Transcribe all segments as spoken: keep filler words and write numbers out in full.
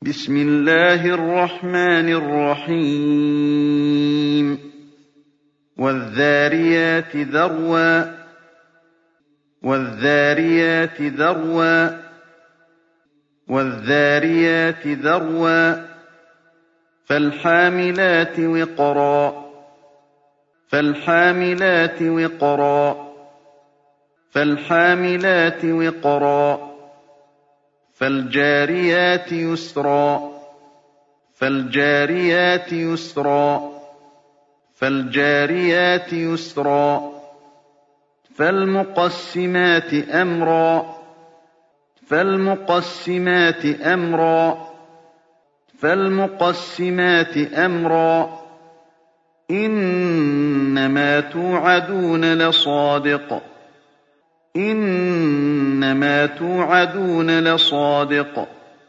بسم الله الرحمن الرحيم والذاريات ذروا والذاريات ذروا والذاريات ذروا فالحاملات وقرا فالحاملات وقرا فالحاملات وقرا فالجاريات يسرا فالجاريات يسرا فالجاريات يسرا فالمقسمات أمرا فالمقسمات أمرا فالمقسمات أمرا إنما توعدون لصادق إنما توعدون لصادق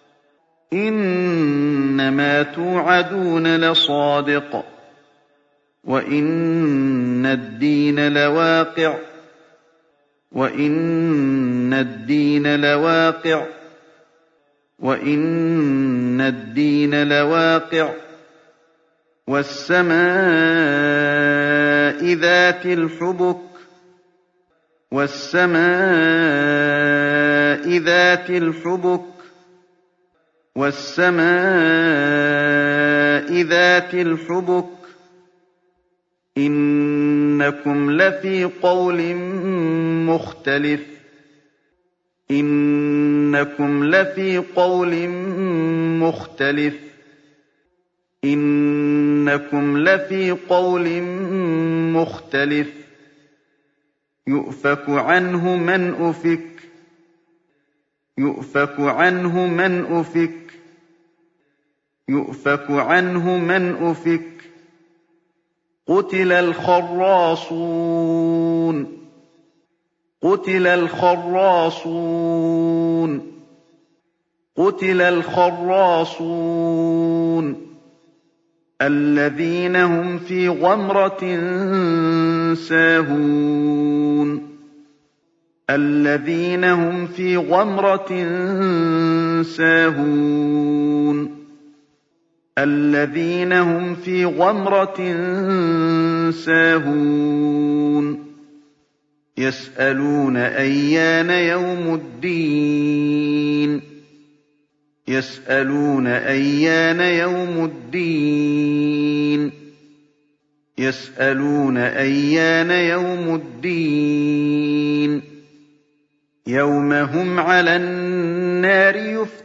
إنما توعدون لصادق وإن الدين لواقع وإن الدين لواقع وإن الدين لواقع والسماء ذات الحبك والسماء ذات الحبك والسماء ذات الحبك إنكم لفي قول مختلف إنكم لفي قول مختلف إنكم لفي قول مختلف يؤفك عنه من أفك يؤفك عنه من أفك يؤفك عنه من أفك قتل الخراصون قتل الخراصون قتل الخراصون الذين هم في غمرة ساهون الذين هم في غمرة ساهون الذين هم في غمرة ساهون يسألون أيان يوم الدين يسألون أيان يوم الدين يسألون أيان يوم الدين يوم هم على النار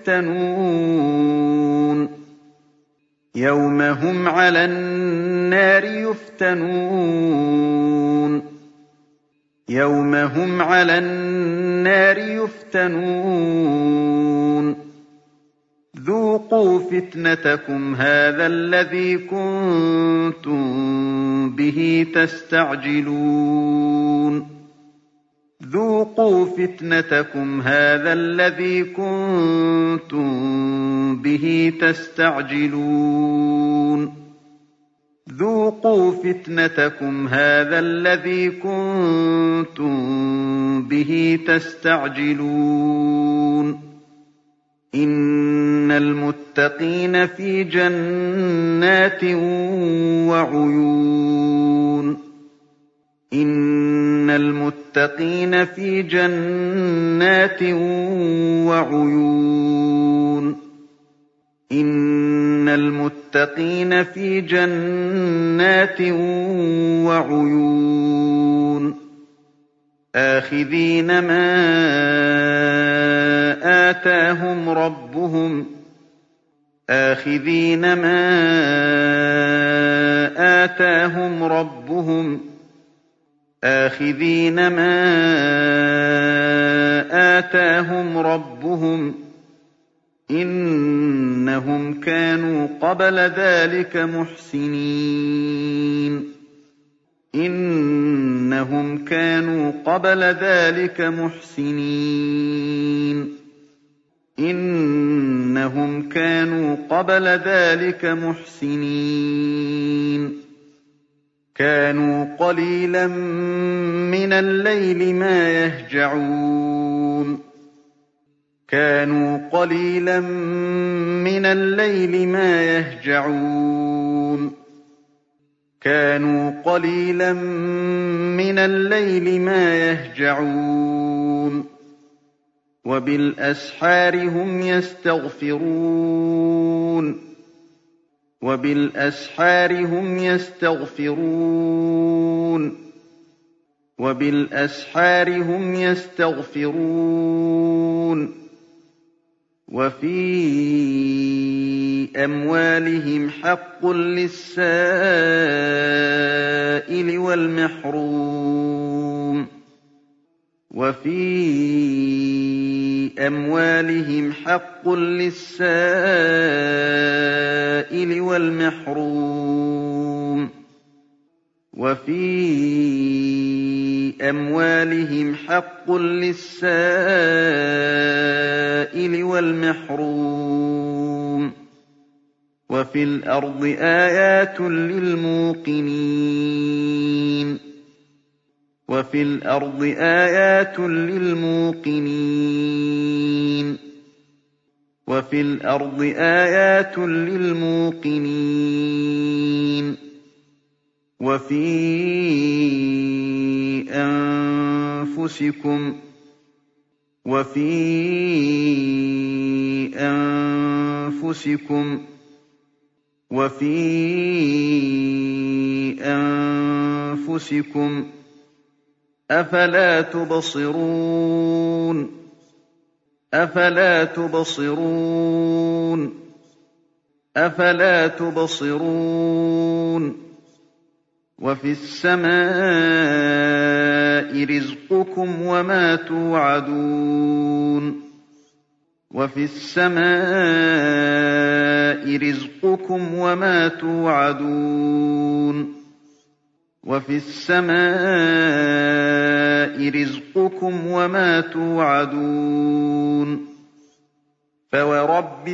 يفتنون يوم هم على النار يفتنون يوم هم على النار يفتنون ذوقوا فتنتكم هذا الذي كنتم به تستعجلون ذوقوا فتنتكم هذا الذي كنتم به تستعجلون ذوقوا فتنتكم هذا الذي كنتم به تستعجلون إن المتقين في جنات وعيون إن المتقين في جنات وعيون إن المتقين في جنات وعيون آخذين ما آتاهم ربهم آخذين ما آتاهم ربهم آخذين ما آتاهم ربهم إنهم كانوا قبل ذلك محسنين إنهم كانوا قبل ذلك محسنين إنهم كانوا قبل ذلك محسنين كانوا قليلا من الليل ما يهجعون كانوا قليلا من الليل ما يهجعون كانوا قليلا من الليل ما يهجعون وبالأسحار هم يستغفرون وبالأسحار هم يستغفرون وبالأسحار هم يستغفرون وفي أموالهم حق للسائل والمحروم وفي أموالهم حق للسائل والمحروم وفي أموالهم حق للسائل والمحروم وفي الأرض آيات للموقنين وفي الأرض آيات للموقنين وفي الأرض آيات للموقنين وفي أنفسكم وفي أنفسكم وفي أنفسكم أفلا تبصرون أفلا تبصرون أفلا تبصرون وفي السماء رزقكم وما توعدون وفي السماء رزقكم وما توعدون وفي السماء رزقكم وما توعدون فورب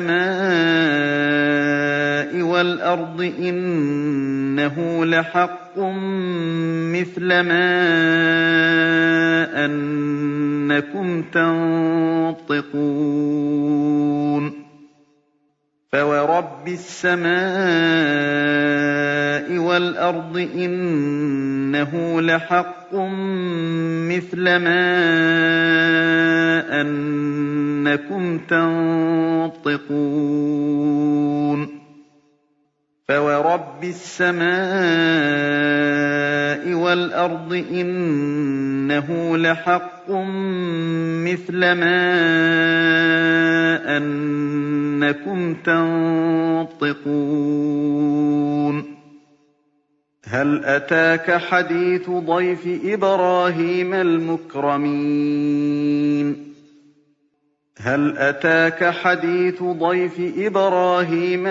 السماء والأرض إنه لحق مثل ما أنكم تنطقون فورب السماء والأرض إنه لحق مثل ما أنكم تنطقون فورب السماء والأرض إنه لحق مثل ما أنكم تنطقون هل أتاك حديث ضيف إبراهيم المكرمين هل أتاك حديث ضيف إبراهيم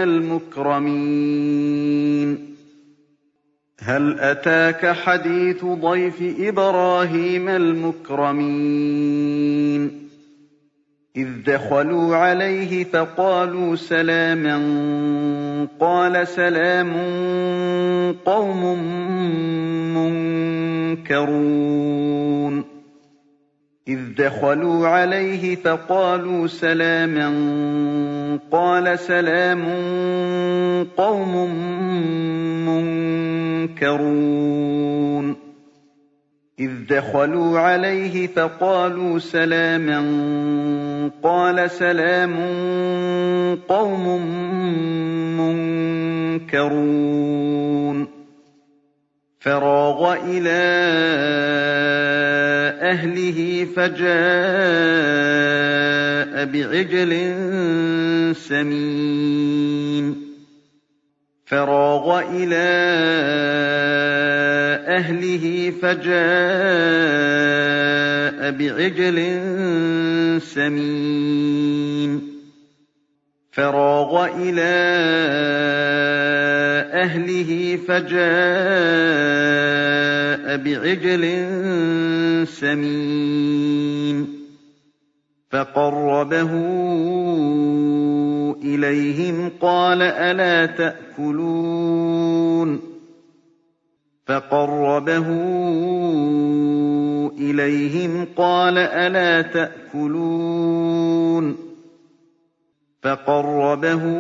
المكرمين هل أتاك حديث ضيف إبراهيم المكرمين إذ دخلوا عليه فقالوا سلاما قال سلام قوم منكرون إذ دخلوا عليه فقالوا سلاما قال سلام قوم منكرون إذ دخلوا عليه فقالوا سلاما قال سلام قوم منكرون فراغ إلى أهله فجاء بعجل سمين فراغ إلى أهله فجاء بعجل سمين فراغ إلى أهله فجاء بعجل سمين فقربه إليهم قال ألا تأكلون فقربه إليهم قال ألا تأكلون فَقَرَّبَهُ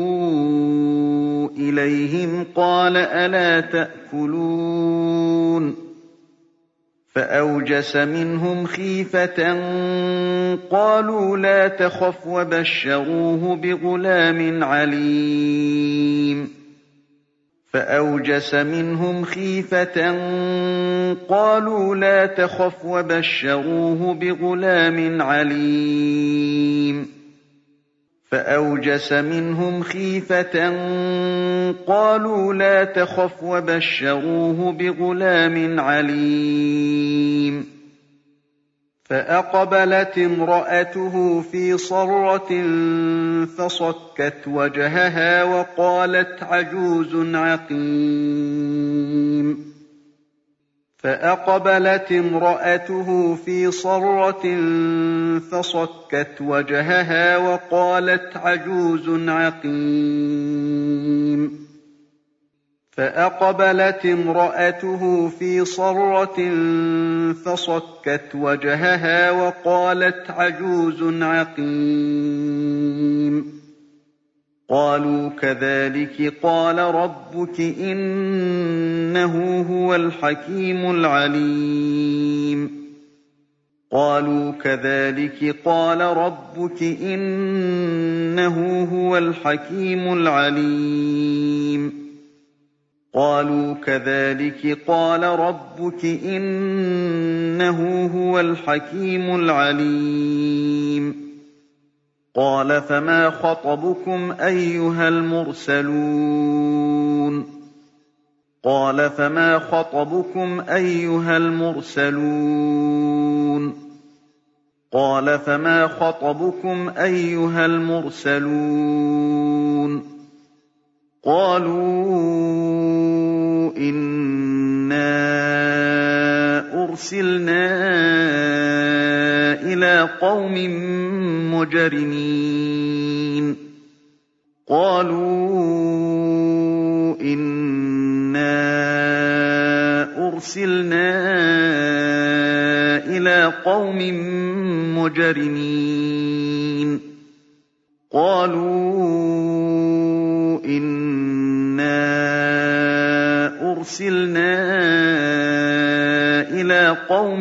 إِلَيْهِمْ قَالَ أَلَا تَأْكُلُونَ فَأَوْجَسَ مِنْهُمْ خِيفَةً قَالُوا لَا تَخَفْ وَبَشَّرُوهُ بِغُلَامٍ عَلِيمٍ فَأَوْجَسَ مِنْهُمْ خِيفَةً قَالُوا لَا تَخَفْ وَبَشَّرُوهُ بِغُلَامٍ عَلِيمٍ فَأَوْجَسَ مِنْهُمْ خِيفَةً قَالُوا لَا تَخَفْ وَبَشَّرُوهُ بِغُلَامٍ عَلِيمٍ فَأَقْبَلَتِ امْرَأَتُهُ فِي صَرَّةٍ فَصَكَّتْ وَجْهَهَا وَقَالَتْ عَجُوزٌ عَقِيمٌ فَأَقْبَلَتِ امْرَأَتُهُ فِي صَرَّةٍ فَصَكَّتْ وَجْهَهَا وَقَالَتْ عَجُوزٌ عَقِيمٌ فَأَقْبَلَتِ امْرَأَتُهُ فِي صَرَّةٍ فَصَكَّتْ وَجْهَهَا وَقَالَتْ عَجُوزٌ عَقِيمٌ قَالُوا كَذَٰلِكِ قَالَ رَبُّكِ ۖ إِنَّهُ هُوَ الْحَكِيمُ الْعَلِيمُ قَالُوا كَذَٰلِكِ قَالَ رَبُّكِ ۖ إِنَّهُ هُوَ الْحَكِيمُ الْعَلِيمُ قَالُوا كَذَٰلِكِ قَالَ رَبُّكِ ۖ إِنَّهُ هُوَ الْحَكِيمُ الْعَلِيمُ قَالَ فَمَا خَطْبُكُمْ أَيُّهَا الْمُرْسَلُونَ قَالَ فَمَا خَطْبُكُمْ أَيُّهَا الْمُرْسَلُونَ قَالَ فَمَا خَطْبُكُمْ أَيُّهَا الْمُرْسَلُونَ قَالُوا إِنَّا أُرْسِلْنَا إِلَىٰ قَوْمٍ مُجْرِمِينَ قَالُوا إِنَّا أُرْسِلْنَا إِلَىٰ قَوْمٍ مُجْرِمِينَ قَالُوا إِنَّا أُرْسِلْنَا إِلَىٰ قَوْمٍ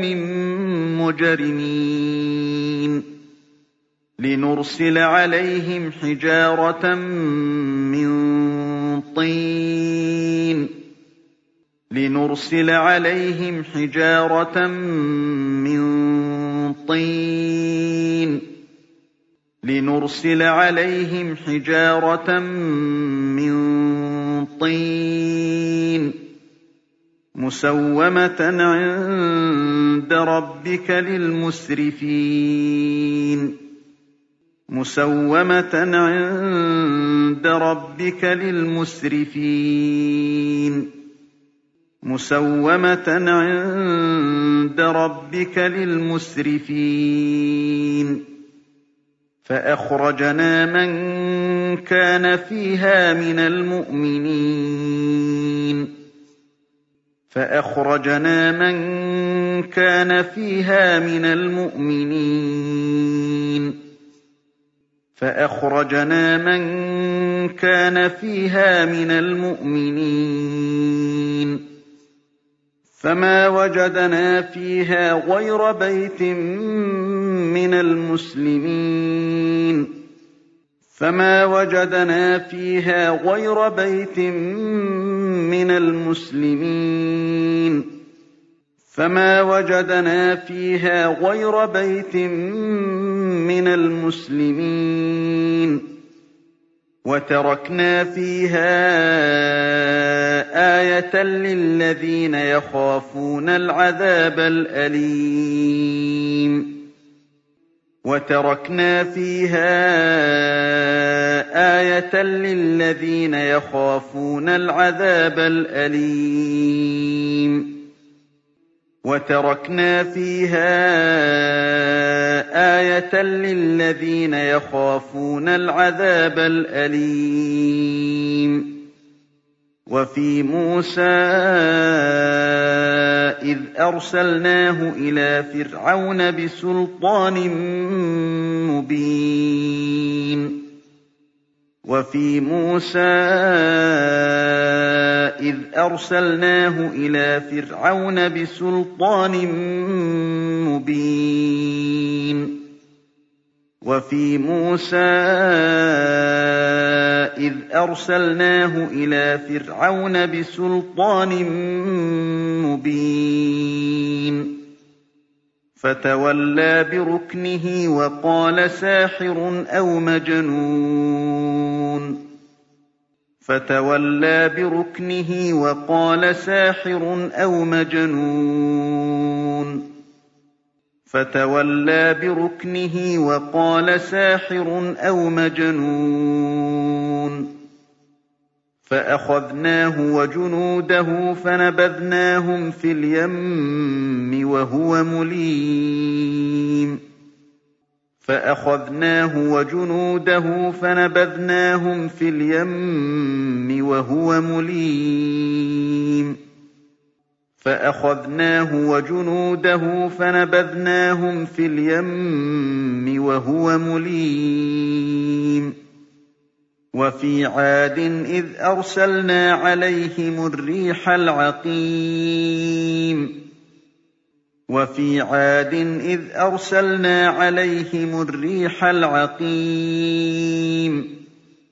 مُجْرِمِينَ لِنُرْسِلَ عَلَيْهِمْ حِجَارَةً مِّن طِينٍ لِنُرْسِلَ عَلَيْهِمْ حِجَارَةً مِّن طِينٍ لِنُرْسِلَ عَلَيْهِمْ حِجَارَةً مِّن طِينٍ مُّسَوَّمَةً عِندَ رَبِّكَ لِلْمُسْرِفِينَ مُّسَوَّمَةً عِندَ رَبِّكَ لِلْمُسْرِفِينَ مُّسَوَّمَةً عِندَ رَبِّكَ لِلْمُسْرِفِينَ فَأَخْرَجْنَا مَن كَانَ فِيهَا مِنَ الْمُؤْمِنِينَ فَأَخْرَجْنَا مَن كَانَ فِيهَا مِنَ الْمُؤْمِنِينَ فَأَخْرَجْنَا مَن كَانَ فِيهَا مِنَ الْمُؤْمِنِينَ فَمَا وَجَدْنَا فِيهَا غَيْرَ بَيْتٍ مِّنَ الْمُسْلِمِينَ فَمَا وَجَدْنَا فِيهَا غَيْرَ بَيْتٍ مِّنَ الْمُسْلِمِينَ فَمَا وَجَدْنَا فِيهَا غَيْرَ بَيْتٍ مِّنَ الْمُسْلِمِينَ وَتَرَكْنَا فِيهَا آيَةً لِّلَّذِينَ يَخَافُونَ الْعَذَابَ الْأَلِيمَ وَتَرَكْنَا فِيهَا آيَةً لِّلَّذِينَ يَخَافُونَ الْعَذَابَ الْأَلِيمَ وَتَرَكْنَا فِيهَا آيَةً لِّلَّذِينَ يَخَافُونَ الْعَذَابَ الْأَلِيمَ وَفِي مُوسَىٰ إِذْ أَرْسَلْنَاهُ إِلَىٰ فِرْعَوْنَ بِسُلْطَانٍ مُّبِينٍ وَفِي مُوسَىٰ إِذْ أَرْسَلْنَاهُ إِلَىٰ فِرْعَوْنَ بِسُلْطَانٍ مُّبِينٍ وَفِي مُوسَىٰ إِذْ أَرْسَلْنَاهُ إِلَىٰ فِرْعَوْنَ بِسُلْطَانٍ مُّبِينٍ فَتَوَلَّىٰ بِرُكْنِهِ وَقَالَ سَاحِرٌ أَوْ مَجْنُونٌ فَتَوَلَّىٰ بِرُكْنِهِ وَقَالَ سَاحِرٌ أَوْ مَجْنُونٌ فَتَوَلَّىٰ بِرُكْنِهِ وَقَالَ سَاحِرٌ أَوْ مَجْنُونٌ فَأَخَذْنَاهُ وَجُنُودَهُ فَنَبَذْنَاهُمْ فِي الْيَمِّ وَهُوَ مُلِيمٌ فَأَخَذْنَاهُ وَجُنُودَهُ فَنَبَذْنَاهُمْ فِي الْيَمِّ وَهُوَ مُلِيمٌ فَأَخَذْنَاهُ وَجُنُودَهُ فَنَبَذْنَاهُمْ فِي الْيَمِّ وَهُوَ مُلِيمٌ وَفِي عَادٍ إِذْ أَرْسَلْنَا عَلَيْهِمُ الرِّيحَ الْعَقِيمَ وَفِي عَادٍ إِذْ أَرْسَلْنَا عَلَيْهِمُ الرِّيحَ الْعَقِيمَ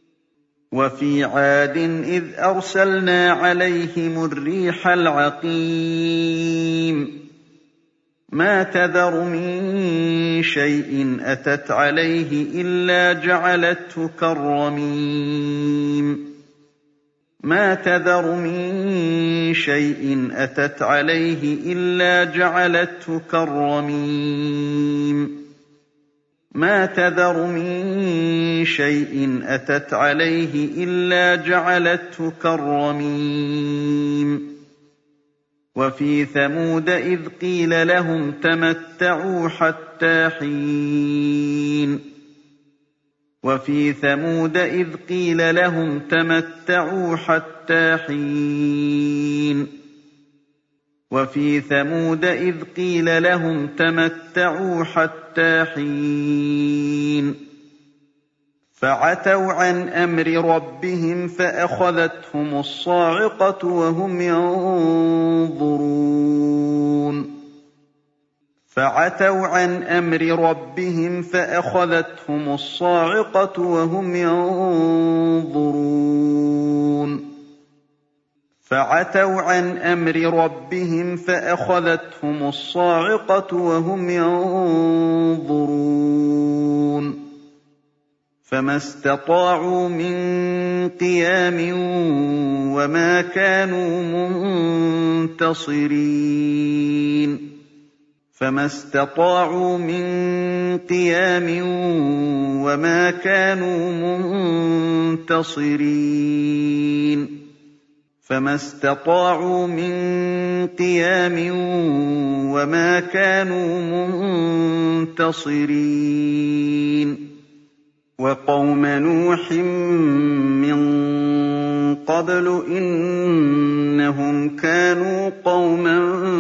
وَفِي عَادٍ إِذْ أَرْسَلْنَا عَلَيْهِمُ الرِّيحَ الْعَقِيمَ مَا تَذَرُ مِن شَيْءٍ أَتَتْ عَلَيْهِ إِلَّا جَعَلَتْهُ كَالرَّمِيمِ مَا تَذَرُ مِن شَيْءٍ أَتَتْ عَلَيْهِ إِلَّا جَعَلَتْهُ كَالرَّمِيمِ مَا تَذَرُ مِن شَيْءٍ أَتَتْ عَلَيْهِ إِلَّا جَعَلَتْهُ كَالرَّمِيمِ وَفِي ثَمُودَ إِذْ قِيلَ لَهُمْ تَمَتَّعُوا حَتَّىٰ حِينٍ وَفِي ثَمُودَ إِذْ قِيلَ لَهُمْ تَمَتَّعُوا حَتَّىٰ حِينٍ وَفِي ثَمُودَ إِذْ قِيلَ لَهُمْ تَمَتَّعُوا حَتَّىٰ حِينٍ فَعَتَوْا عَنْ أَمْرِ رَبِّهِمْ فَأَخَذَتْهُمُ الصَّاعِقَةُ وَهُمْ يَنظُرُونَ فَعَتَوْا عَنْ أَمْرِ رَبِّهِمْ فَأَخَذَتْهُمُ الصَّاعِقَةُ وَهُمْ يَنظُرُونَ فَعَتَوْا عَنْ أَمْرِ رَبِّهِمْ فَأَخَذَتْهُمُ الصَّاعِقَةُ وَهُمْ يَنظُرُونَ فَمَا اسْتَطَاعُوا مِن قِيَامٍ وَمَا كَانُوا مُنتَصِرِينَ فَمَا اسْتَطَاعُوا مِن قِيَامٍ وَمَا كَانُوا مُنتَصِرِينَ فَمَا اسْتَطَاعُوا مِن قِيَامٍ وَمَا كَانُوا مُنتَصِرِينَ وَقَوْمَ نُوحٍ مِّن قَبْلُ إِنَّهُمْ كَانُوا قَوْمًا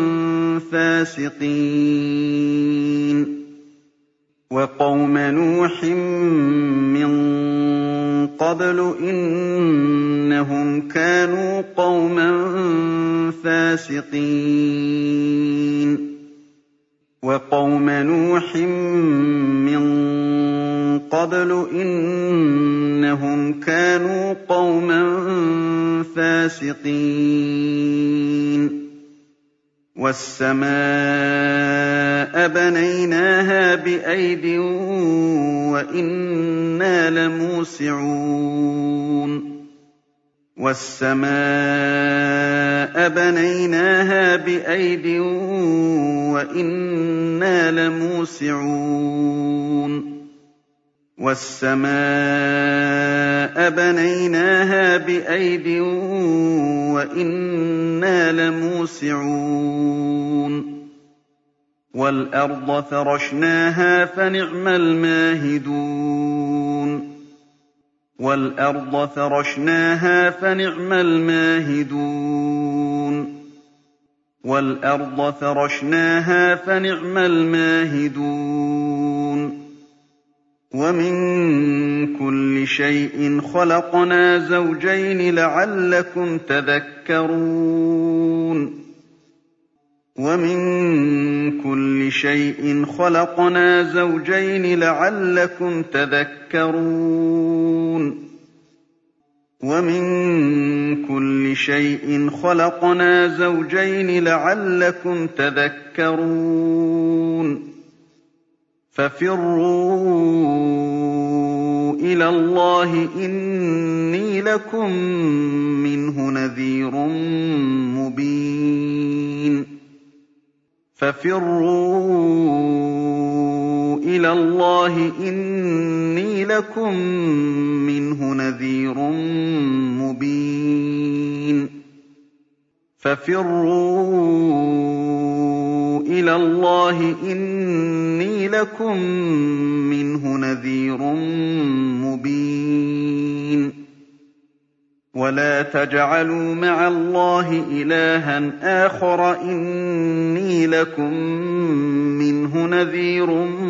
فَاسِقِينَ وَقَوْمَ نُوحٍ مِّن قَبْلُ إِنَّهُمْ كَانُوا قَوْمًا فَاسِقِينَ وَقَوْمَ نُوحٍ مِّن قَبْلُ إِنَّهُمْ كَانُوا قَوْمًا فَاسِقِينَ وَالسَّمَاءَ بَنَيْنَاهَا بِأَيْدٍ وَإِنَّا لَمُوسِعُونَ وَالسَّمَاءَ بَنَيْنَاهَا بِأَيْدٍ وَإِنَّا لَمُوسِعُونَ وَالسَّمَاءَ بَنَيْنَاهَا بِأَيْدٍ وَإِنَّا لَمُوسِعُونَ وَالْأَرْضَ فَرَشْنَاهَا فَنِعْمَ الْمَاهِدُونَ وَالْأَرْضَ فَرَشْنَاهَا فَنِعْمَ الْمَاهِدُونَ وَالْأَرْضَ فَرَشْنَاهَا فَنِعْمَ الْمَاهِدُونَ وَمِن كُلِّ شَيْءٍ خَلَقْنَا زَوْجَيْنِ لَعَلَّكُمْ تَذَكَّرُونَ وَمِن كُلِّ شَيْءٍ خَلَقْنَا زَوْجَيْنِ لَعَلَّكُمْ تَذَكَّرُونَ وَمِن كُلِّ شَيْءٍ خَلَقْنَا زَوْجَيْنِ لَعَلَّكُمْ تَذَكَّرُونَ فَفِرُّوا إِلَى اللَّهِ إِنِّي لَكُم مِّنْهُ نَذِيرٌ مُّبِينٌ فَفِرُّوا إِلَى اللَّهِ إِنِّي لَكُم مِّنْهُ نَذِيرٌ مُّبِينٌ فَفِرُّوا إِلَى اللَّهِ إِنِّي لَكُم مِّنْهُ نَذِيرٌ مُّبِينٌ وَلَا تَجْعَلُوا مَعَ اللَّهِ إِلَٰهًا آخَرَ إِنِّي لَكُم مِّنْهُ نَذِيرٌ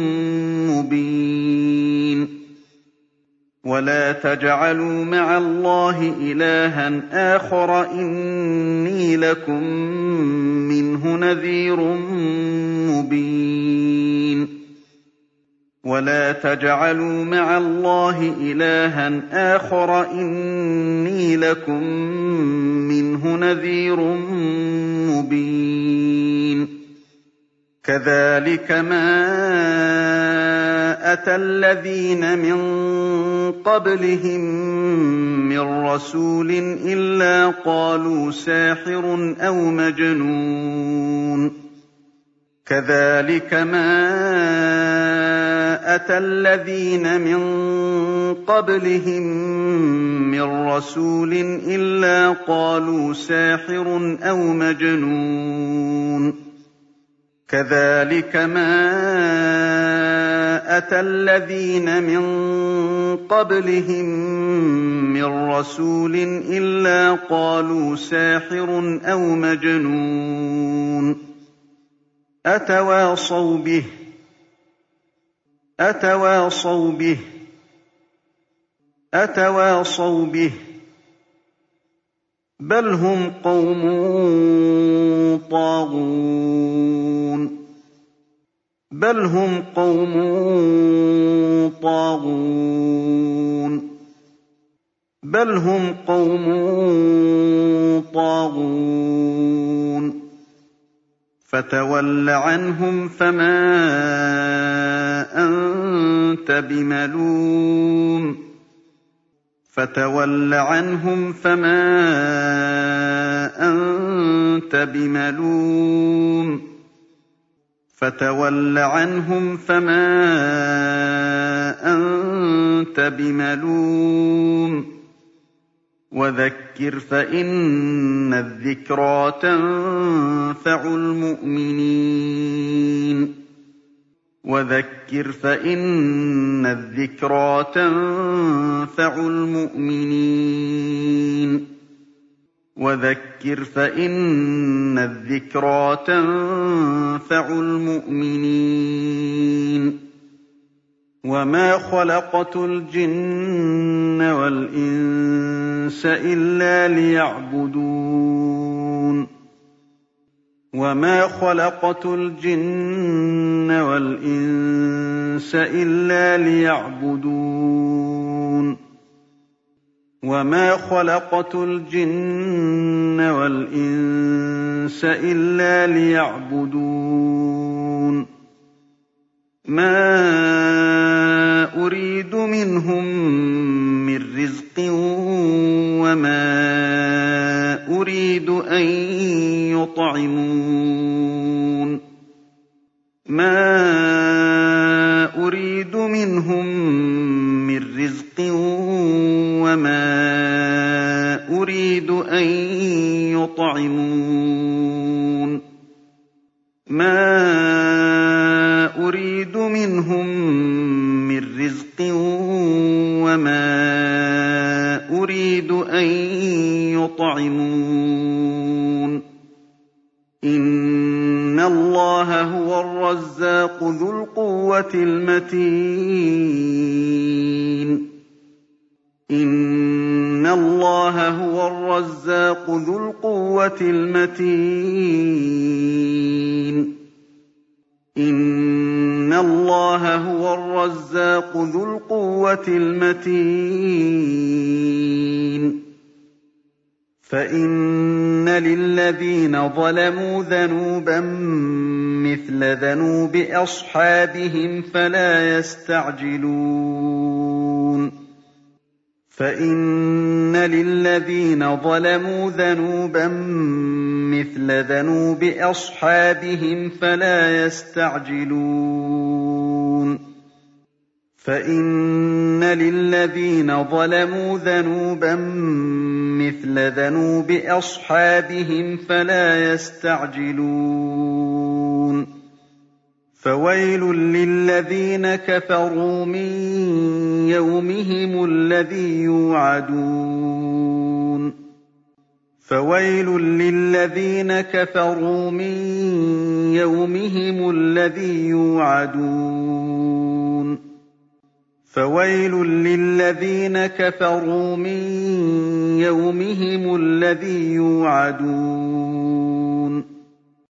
مُّبِينٌ وَلَا تَجْعَلُوا مَعَ اللَّهِ إِلَٰهًا آخَرَ إِنِّي لَكُم مِّنْهُ نَذِيرٌ مُّبِينٌ وَلَا تَجْعَلُوا مَعَ اللَّهِ إِلَٰهًا آخَرَ إِنِّي لَكُم مِّنْهُ نَذِيرٌ مُّبِينٌ كَذَٰلِكَ مَا أَتَى الَّذِينَ مِن قَبْلِهِم مِّن رَّسُولٍ إِلَّا قَالُوا سَاحِرٌ أَوْ مَجْنُونٌ كَذَٰلِكَ مَا أَتَى الَّذِينَ مِن قَبْلِهِم مِّن رَّسُولٍ إِلَّا قَالُوا سَاحِرٌ أَوْ مَجْنُونٌ كَذَٰلِكَ مَا أَتَى الَّذِينَ مِن قَبْلِهِم مِّن رَّسُولٍ إِلَّا قَالُوا سَاحِرٌ أَوْ مَجْنُونٌ أَتَوَاصَوْا بِهِ أَتَوَاصَوْا بِهِ أَتَوَاصَوْا بِهِ بَلْ هُمْ قَوْمٌ طَاغُونَ بَلْ هُمْ قَوْمٌ طَاغُونَ بَلْ هُمْ قَوْمٌ طَاغُونَ فَتَوَلَّ عَنْهُمْ فَمَا أَنتَ بِمَلُومٍ فَتَوَلَّ عَنْهُمْ فَمَا أَنتَ بِمَلُومٍ فَتَوَلَّ عَنْهُمْ فَمَا أَنتَ بِمَلُومٍ وَذَكِّرْ فَإِنَّ الذِّكْرَىٰ تَنفَعُ الْمُؤْمِنِينَ وَذَكِّرْ فَإِنَّ الذِّكْرَىٰ تَنفَعُ الْمُؤْمِنِينَ وَذَكِّرْ فَإِنَّ الذِّكْرَىٰ تَنفَعُ الْمُؤْمِنِينَ وَمَا خَلَقْتُ الْجِنَّ وَالْإِنسَ إِلَّا لِيَعْبُدُونِ وَمَا خَلَقْتُ الْجِنَّ وَالْإِنسَ إِلَّا لِيَعْبُدُونِ وَمَا خَلَقْتُ الْجِنَّ وَالْإِنسَ إِلَّا لِيَعْبُدُونِ مَا أُرِيدُ مِنْهُم مِّن رِّزْقٍ وَمَا أُرِيدُ أَن يُطْعِمُونِ مَا أُرِيدُ مِنْهُم مِّن رِّزْقٍ وَمَا أُرِيدُ أَن يُطْعِمُونِ مَا أُرِيدُ مِنْهُم مِّن رِّزْقٍ وَمَا أُرِيدُ أَن يُطْعِمُونِ إِنَّ اللَّهَ اللَّهَ هُوَ الرَّزَّاقُ ذُو الْقُوَّةِ الْمَتِينُ إِنَّ اللَّهَ هُوَ الرَّزَّاقُ ذُو الْقُوَّةِ الْمَتِينُ إِنَّ اللَّهَ هُوَ الرَّزَّاقُ ذُو الْقُوَّةِ الْمَتِينُ فَإِنَّ لِلَّذِينَ ظَلَمُوا ذَنُوبًا مِّثْلَ ذَنُوبِ أَصْحَابِهِمْ فَلَا يَسْتَعْجِلُونِ فَإِنَّ لِلَّذِينَ ظَلَمُوا ذَنُوبًا مِّثْلَ ذَنُوبِ أَصْحَابِهِمْ فَلَا يَسْتَعْجِلُونِ فَإِنَّ لِلَّذِينَ ظَلَمُوا ذَنُوبًا مِّثْلَ ذَنُوبِ أَصْحَابِهِمْ فَلَا يَسْتَعْجِلُونِ فَوَيْلٌ لِّلَّذِينَ كَفَرُوا مِن يَوْمِهِمُ الَّذِي يُوعَدُونَ فَوَيْلٌ لِّلَّذِينَ كَفَرُوا مِن يَوْمِهِمُ الَّذِي يُوعَدُونَ فَوَيْلٌ لِّلَّذِينَ كَفَرُوا مِن يَوْمِهِمُ الَّذِي يُوعَدُونَ